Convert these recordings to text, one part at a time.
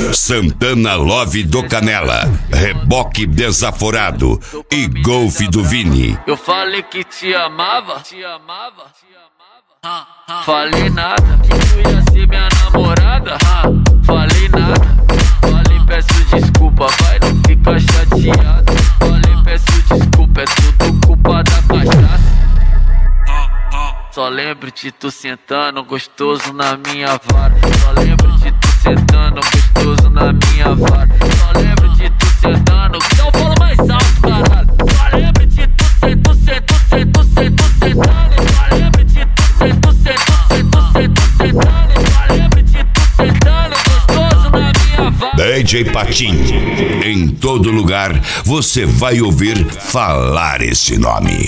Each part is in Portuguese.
Santana Love do Canela, Reboque Desaforado e Golfe do Vini. Eu falei que te amava, falei nada, que tu ia ser minha namorada, falei nada, falei peço desculpa, vai não fica chateado, falei peço desculpa, é tudo culpa da cachaça. Só lembro de tu sentando gostoso na minha vara, só lembro de tu sentando gostoso na minha vara, só lembro de tu sentando, então fala mais alto, caralho. Só lembro de tu sentando, só lembro de tu sentando, só lembro de tu sentando gostoso na minha vara. DJ Patinho, em todo lugar você vai ouvir falar esse nome.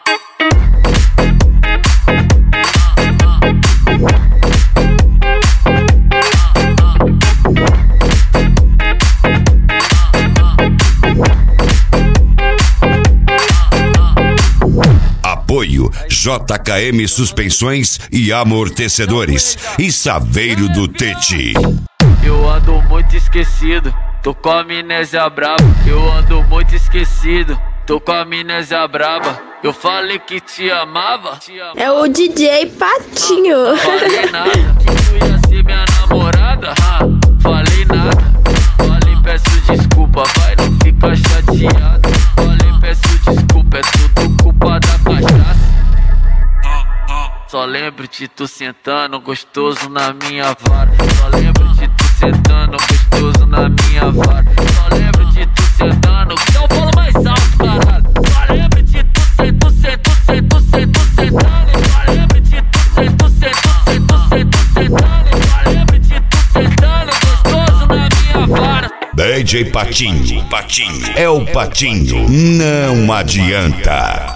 Apoio JKM Suspensões e Amortecedores e Saveiro do Tete. Eu ando muito esquecido, tô com a amnésia braba. Eu ando muito esquecido, tô com a amnésia braba. Eu falei que te amava. É o DJ Patinho. Falei nada, que tu ia ser minha namorada. Falei nada, falei peço desculpa, vai não fica chateado. Falei peço desculpa, é tudo culpa da cachaça. Só lembro de tu sentando gostoso na minha vara, só lembro de tu sentando gostoso na minha vara, só lembro de tu sentando, então fala mais alto, caralho. Só lembro de tu sentando, só lembro de tu sentando, só lembro de tu sentando gostoso na minha vara. DJ Patinho, é o Patinho, não adianta.